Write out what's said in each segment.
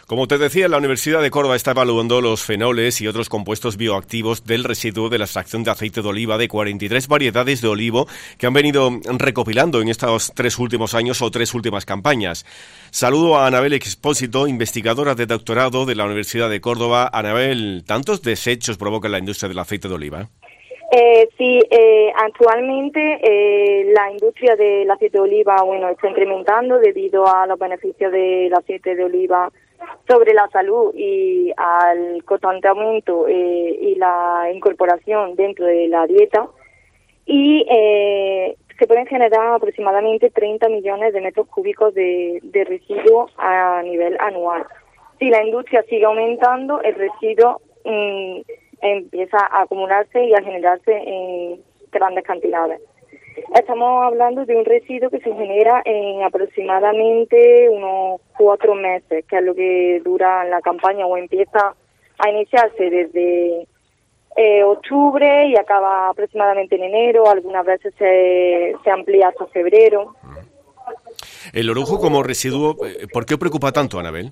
Como te decía, la Universidad de Córdoba está evaluando los fenoles y otros compuestos bioactivos del residuo de la extracción de aceite de oliva de 43 variedades de olivo que han venido recopilando en estos 3 últimos años o 3 últimas campañas. Saludo a Anabel Expósito, investigadora de doctorado de la Universidad de Córdoba. Anabel, ¿tantos desechos provoca la industria del aceite de oliva? Sí, actualmente la industria del aceite de oliva, está incrementando debido a los beneficios del aceite de oliva sobre la salud y al constante aumento y la incorporación dentro de la dieta. Y se pueden generar aproximadamente 30 millones de metros cúbicos de residuos a nivel anual. Si la industria sigue aumentando, el residuo empieza a acumularse y a generarse en grandes cantidades. Estamos hablando de un residuo que se genera en aproximadamente unos 4 meses, que es lo que dura la campaña, o empieza a iniciarse desde octubre y acaba aproximadamente en enero. Algunas veces se amplía hasta febrero. El orujo como residuo, ¿por qué preocupa tanto, Anabel?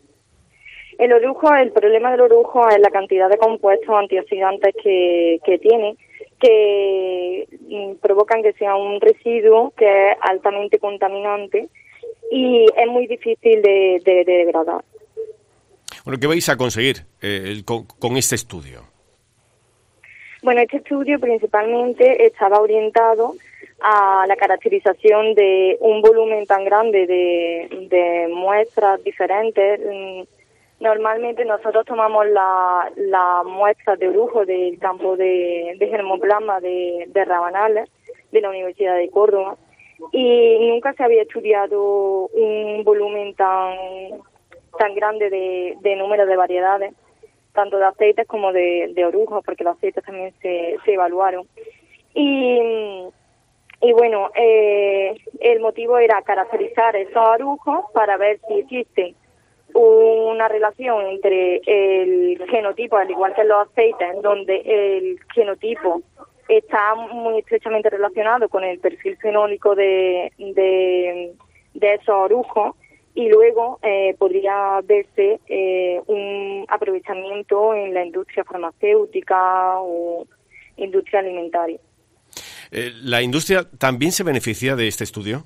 El problema del orujo es la cantidad de compuestos antioxidantes que tiene, que provocan que sea un residuo que es altamente contaminante y es muy difícil de degradar. Bueno, ¿qué vais a conseguir con este estudio? Bueno, este estudio principalmente estaba orientado a la caracterización de un volumen tan grande de muestras diferentes. Normalmente nosotros tomamos la muestra de orujo del campo de germoplasma de Rabanales, de la Universidad de Córdoba, y nunca se había estudiado un volumen tan grande de número de variedades, tanto de aceites como de orujo, porque los aceites también se evaluaron. Y bueno, el motivo era caracterizar esos orujos para ver si existe una relación entre el genotipo, al igual que los aceites, donde el genotipo está muy estrechamente relacionado con el perfil fenólico de esos orujos, y luego podría verse un aprovechamiento en la industria farmacéutica o industria alimentaria. ¿La industria también se beneficia de este estudio?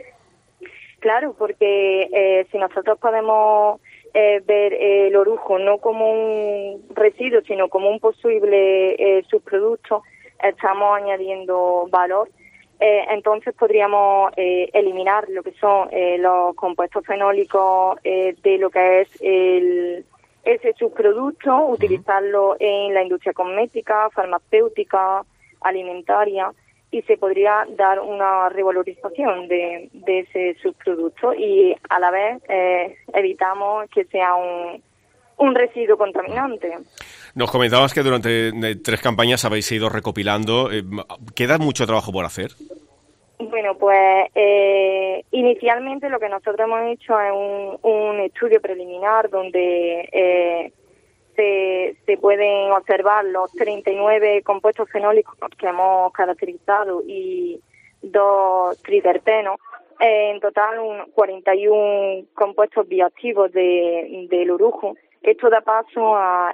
Claro, porque si nosotros podemos ver el orujo no como un residuo, sino como un posible subproducto, estamos añadiendo valor. Entonces podríamos eliminar lo que son los compuestos fenólicos de lo que es ese subproducto, utilizarlo en la industria cosmética, farmacéutica, alimentaria, y se podría dar una revalorización de ese subproducto, y a la vez evitamos que sea un residuo contaminante. Nos comentabas que durante 3 campañas habéis ido recopilando. ¿Queda mucho trabajo por hacer? Bueno, pues inicialmente lo que nosotros hemos hecho es un estudio preliminar donde se pueden observar los 39 compuestos fenólicos que hemos caracterizado y 2 triterpenos. En total, 41 compuestos bioactivos del orujo. Esto da paso a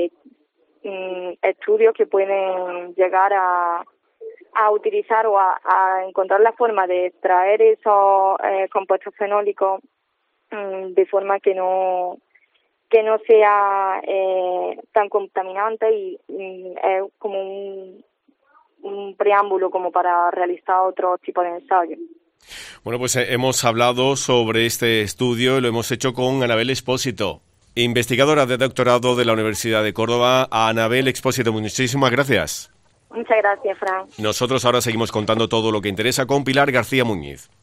estudios que pueden llegar a utilizar o a encontrar la forma de extraer esos compuestos fenólicos de forma que no sea tan contaminante, y es como un preámbulo como para realizar otro tipo de ensayos. Bueno, pues hemos hablado sobre este estudio y lo hemos hecho con Anabel Expósito, investigadora de doctorado de la Universidad de Córdoba. Anabel Expósito, muchísimas gracias. Muchas gracias, Fran. Nosotros ahora seguimos contando todo lo que interesa con Pilar García Muñiz.